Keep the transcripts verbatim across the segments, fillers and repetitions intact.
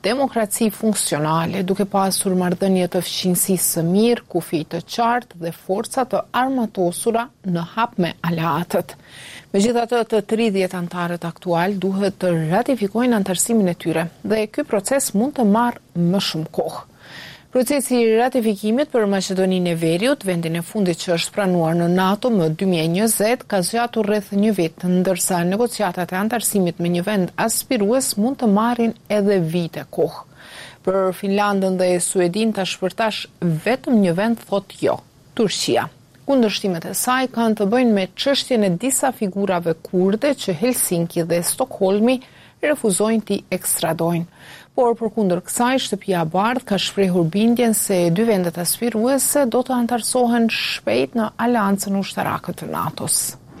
demokraci funksionale, duke pasur marrëdhënie të fqinjësisë së mirë, kufi të qartë dhe forca të armatosura në hap me aleatët. Megjithatë, të tridhjetë antarët aktual duhet të ratifikojnë antarësimin e tyre dhe ky proces mund të marrë më shumë kohë. Procesi i ratifikimit për Maqedoninë e Veriut, vendin e fundit që është pranuar në NATO më dy mijë e njëzet, ka zgjatur rreth një vit, ndërsa negociatat e antarësimit me një vend aspirues mund të marrin edhe vite kohë. Për Finlandën dhe Suedin ta shpërtash vetëm një vend thot jo, Turqia. Kundërshtimet e saj kanë të bëjnë me çështjen e disa figurave kurde që Helsinki dhe Stokholmi refuzojnë t'i ekstradojnë. Por përkundër kësaj, Shtëpia e Bardhë ka shprehur bindjen se dy vendet aspiruese do të antarësohen shpejt në aleancën ushtarake të NATO-s.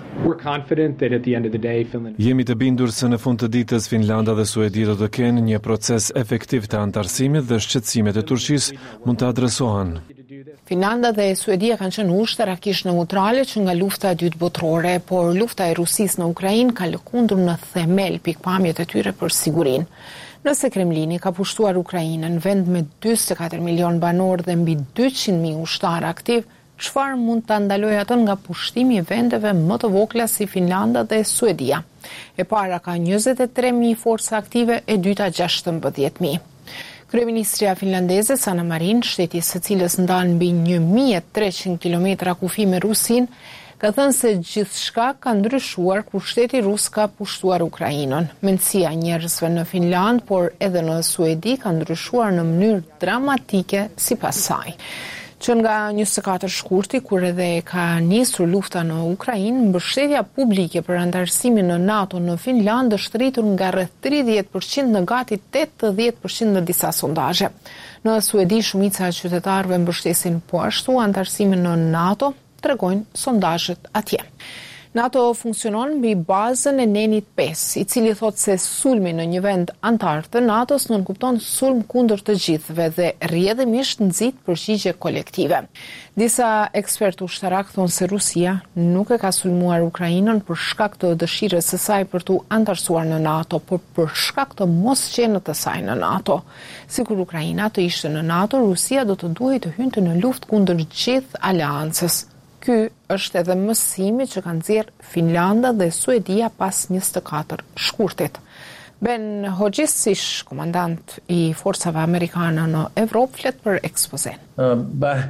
Jemi të bindur se në fund të ditës Finlanda dhe Suedi do të kenë një proces efektiv të antarësimit dhe shqetësimet e Turqisë mund të adresohen. Finlanda dhe Suedia kanë qenë ushtarakisht neutrale që nga lufta e dytë botërore, por lufta e Rusisë në Ukrainë ka lëkundur në themel pikpamjet e tyre për sigurinë. Nëse Kremlini ka pushtuar Ukrainën, vend me njëzet e katër milion banor dhe mbi dyqind mijë ushtarë aktiv, çfarë mund ta ndalojë atë nga pushtimi i vendeve më të vogla si Finlanda dhe Suedia? E para ka njëzet e tre mijë forca aktive, e dyta gjashtëmbëdhjetë mijë. Kryeministria finlandeze Sanna Marin, shteti së cilës ndan mbi një mijë e treqind kilometra kufi me Rusinë, ka thënë se gjithçka ka ndryshuar kur shteti rus ka pushtuar Ukrainën. Mendësia e njerëzve në Finland, por edhe në Suedi ka ndryshuar në mënyrë dramatike sipas saj. Që nga njëzet e katër shkurti, kur edhe ka nisur lufta në Ukrainë, mbështetja publike për antarësimin në NATO në Finland është rritur nga rreth tridhjetë përqind në gati tetëdhjetë përqind në disa sondazhe. Në Suedi, shumica e qytetarëve mbështesin po ashtu antarësimin në NATO, tregojnë sondazhet atje. NATO funksionon mbi bazën e nenit pesë, i cili thotë se sulmi në një vend antar të NATO-s nënkupton sulm kundër të gjithëve dhe rrjedhimisht nxit përgjigje kolektive. Disa ekspertë ushtarak thonë se Rusia nuk e ka sulmuar Ukrainën për shkak të dëshirës së saj për t'u antarësuar në NATO, por për shkak të mosqenies të saj në NATO. Sikur Ukraina të ishte në NATO, Rusia do të duhej të hynte në luftë kundër gjithë aleancës. Ky është edhe mësimi që kanë nxjerrë Finlanda dhe Suedia pas njëzet e katër shkurtit. Ben Hodges, ish komandant i forcave amerikane në Evropë, flet për ekspozen. Um,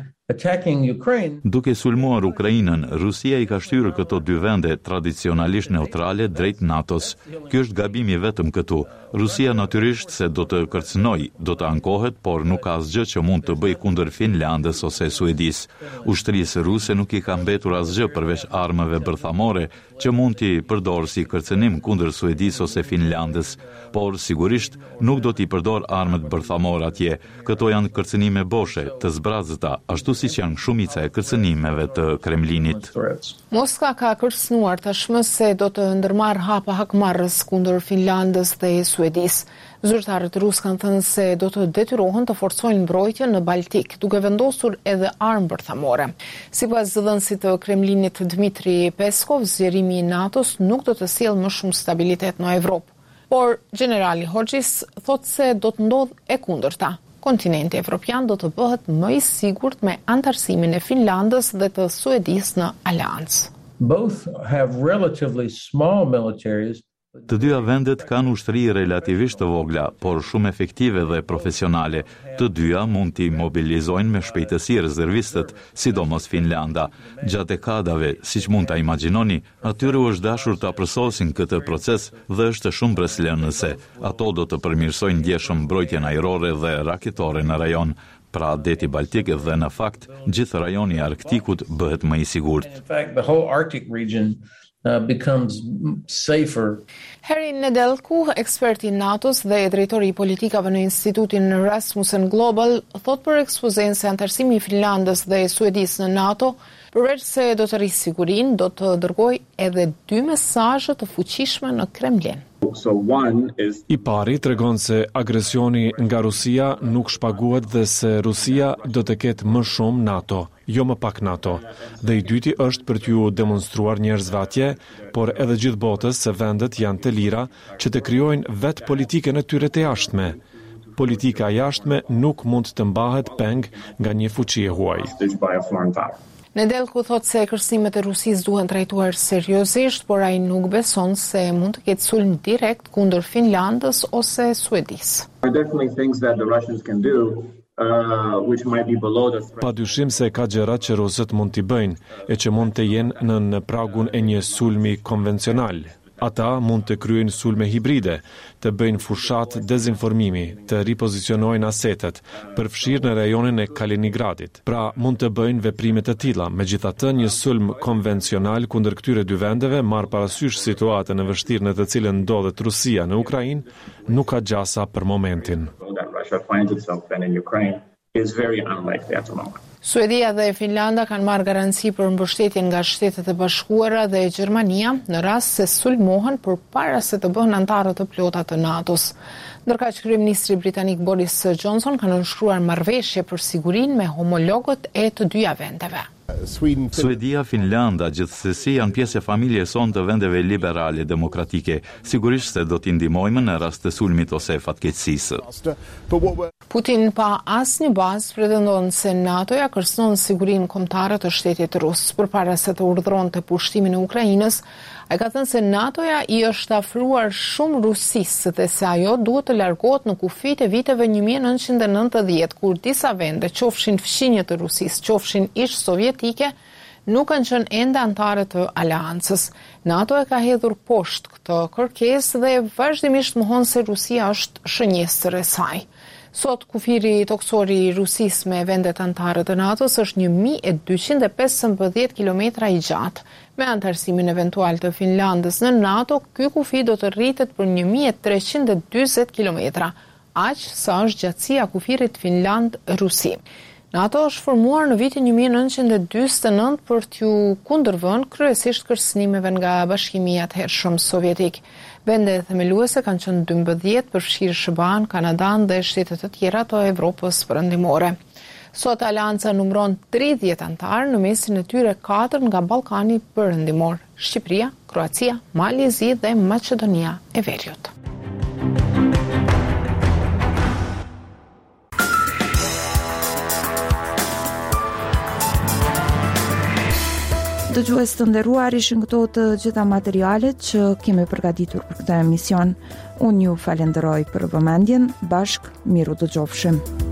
Duke sulmuar Ukrainën, Rusia i ka shtyrë këto dy vende tradicionalisht neutrale drejt NATO-s. Ky është gabimi vetëm këtu. Rusia natyrisht se do të kërcënoj, do të ankohet, por nuk ka asgjë që mund të bëj kundër Finlandës ose Suedis. Ushtrisë ruse nuk i ka mbetur asgjë përveç armëve bërthamore që mund t'i përdor si kërcënim kundër Suedis ose Finlandës, por sigurisht nuk do t'i përdor armët bërthamore atje. Këto janë kërcënime boshe, të zbrazëta, ashtu siç janë shumica e kërcënimeve të Kremlinit. Moska ka kërcënuar tashmë se do të ndërmarrë hapa hakmarrës kundër Finlandës dhe Suedis. Zyrtarët rusë kanë thënë se do të detyrohen të forcojnë mbrojtjen në Baltik, duke vendosur edhe armë bërthamore. Sipas zëdhënësit të Kremlinit Dmitri Peskov, zgjerimi i NATO-s nuk do të sjellë më shumë stabilitet në Evropë. Por generali Hodges thotë se do të ndodhë e kundërta. Kontinenti evropian do të bëhet më i sigurt me antarësimin e Finlandës dhe të Suedis në aleancë. Both have relatively small militaries. Të dyja vendet kanë ushtri relativisht të vogla, por shumë efektive dhe profesionale. Të dyja mund t'i mobilizojnë me shpejtësi rezervistët, sidomos Finlanda. Gjatë dekadave, siç mund ta imagjinoni, atyre u është dashur ta përsosin këtë proces dhe është shumë breslënëse. Ato do të përmirësojnë ndjeshëm mbrojtjen ajrore dhe raketore në rajon. Pra deti Baltik dhe në fakt, gjithë rajoni i Arktikut bëhet më i sigurt. In fact, the whole Arctic region Uh, becomes safer. Harry Nedelku, eksperti i NATO-s dhe drejtori i politikave në Institutin Rasmussen Global, thot për ekspozen se antarësimi i Finlandës dhe Suedis në NATO, përveç se do të rrisë sigurinë, do të dërgojë edhe dy mesazhe të fuqishme në Kremlin. I pari tregon se agresioni nga Rusia nuk shpaguhet dhe se Rusia do të ketë më shumë NATO, jo më pak NATO. Dhe i dyti është për t'ju demonstruar njerëzve atje, por edhe gjithë botës se vendet janë të lira që të krijojnë vetë politikën e tyre të jashtme. Politika e jashtme nuk mund të mbahet peng nga një fuqi e huaj. Nedelku thot se kërcënimet e Rusisë duhen trajtuar seriozisht, por ai nuk beson se mund të ketë sulm direkt kundër Finlandës ose Suedisë. Pa dyshim se ka gjëra që rusët mund t'i bëjnë e që mund të jenë në pragun e një sulmi konvencional. Ata mund të kryejnë sulme hibride, të bëjnë fushat dezinformimi, të ripozicionojnë asetet, përfshirë në rajonin e Kaliningradit. Pra mund të bëjnë veprime të tilla. Megjithatë, një sulm konvencional kundër këtyre dy vendeve, marr parasysh situatën e vështirë në të cilën ndodhet Rusia në Ukrainë, nuk ka gjasa për momentin. Suedia dhe Finlanda kanë marrë garanci për mbështetjen nga Shtetet e Bashkuara dhe Gjermania në rast se sulmohen përpara se të bëhen anëtarë të plota të NATO-s. Ndërkaq kryeministri britanik Boris Johnson ka nënshkruar marrëveshje për sigurinë me homologët e të dyja vendeve. Suedia, Finlanda gjithsesi janë pjesë e familjes sonë të vendeve liberale demokratike. Sigurisht se do t'i ndihmojmë në rast të sulmit ose fatkeqësisë. Putin pa asnjë bazë pretendon se NATO-ja kërcënon sigurinë kombëtare të shtetit rus. Përpara se të urdhëronte pushtimin e Ukrainës, ai ka thënë se NATO-ja i është afruar shumë Rusisë dhe se ajo duhet të largohet në kufit e viteve një mijë e nëntëqind e nëntëdhjetë, kur disa vende, qofshin fqinje të Rusisë, qofshin ish sovjetike, nuk kanë qenë ende anëtare të aleancës. NATO e ka hedhur poshtë këtë kërkesë dhe vazhdimisht mohon se Rusia është shënjestër e saj. Sot kufiri toksori i Rusisë me vendet anëtare të NATO-s është një mijë e dyqind e pesëmbëdhjetë kilometra i gjatë. Me antarësimin eventual të Finlandës në NATO, ky kufi do të rritet për një mijë e treqind e dyzet kilometra, aq sa është gjatësia kufirit Finland-Rusi. NATO është formuar në vitin një mijë e nëntëqind e dyzet e nëntë për t'ju kundërvënë kryesisht kërcënimeve nga Bashkimi i atëhershëm sovjetik. Vendet themeluese kanë qenë dymbëdhjetë, përfshirë S B A-n, Kanadan dhe shtetet të tjera të Evropës perëndimore. Sot Aleanca numëron tridhjetë anëtarë, në mesin e tyre katër nga Ballkani perëndimor: Shqipëria, Kroacia, Malizi dhe Maqedonia e Veriut. Dëgjues të nderuar, ishin këto të gjitha materialet që kemi përgatitur për këtë emision. Unë ju falenderoj për vëmendjen, bashk miru dëgjofshim.